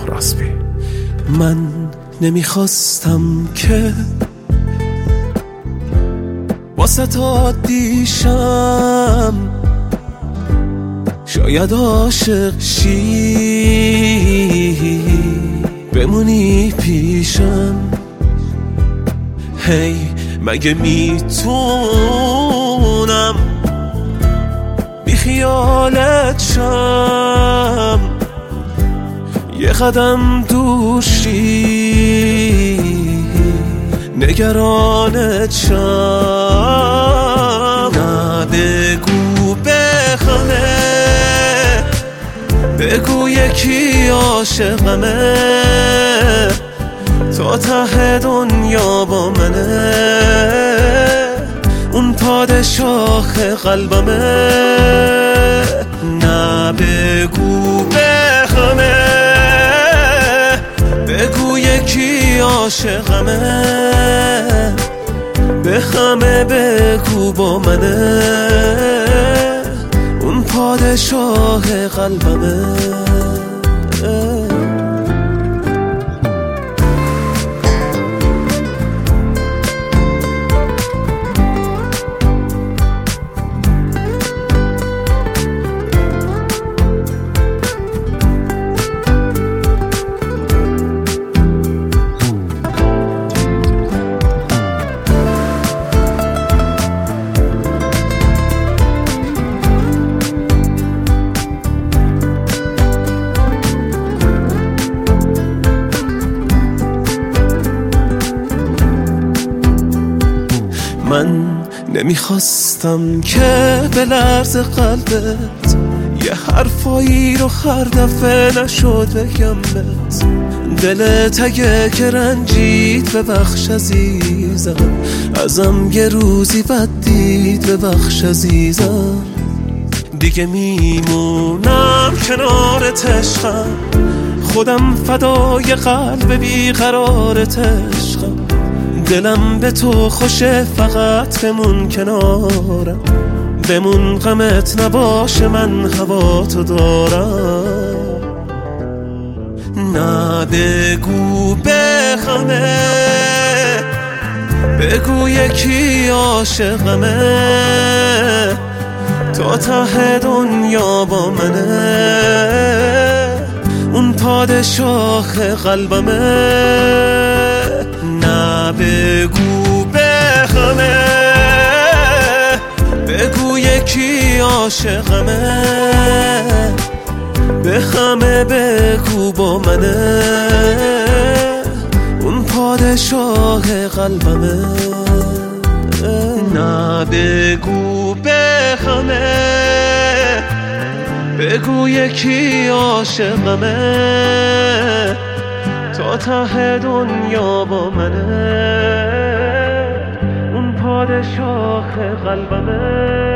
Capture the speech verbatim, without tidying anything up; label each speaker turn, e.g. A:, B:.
A: راسبی.
B: من نمیخواستم که واسه تا دیشم، شاید عاشق شی بمونی پیشم. هی مگه میتونم بی خیالت شم، یه قدم دور شی نگرانت شم. نه بگو بخمه، بگو یکی عاشقمه، تا ته دنیا با منه، اون پادشاه قلبمه. نه بگو بخمه، بگو یکی عاشقمه، بخمه بگو با منه، اون پادشاه قلبمه. من نمیخواستم که به لرز قلبت یه حرفایی رو هر دفعه نشد بگم بهت. دلت اگه که رنجید ببخش عزیزم، ازم یه روزی بد دید ببخش عزیزم. دیگه میمونم کنارت عشقم، خودم فدای قلب بیقرارت عشقم. دلم به تو خوشه فقط بمون کنارم، بمون غمت نباشه من هوا تو دارم. نه بگو بخمه، بگو یکی عاشقمه، تا ته دنیا با منه، اون پادشاه قلبمه. نه بگو بخمه، بگو یکی عاشقمه، بخمه بگو با منه، اون پادشاه قلبمه. نه بگو بخمه، بگو یکی عاشقمه، تا ته دنیا با منه، اون پادشاه قلبمه.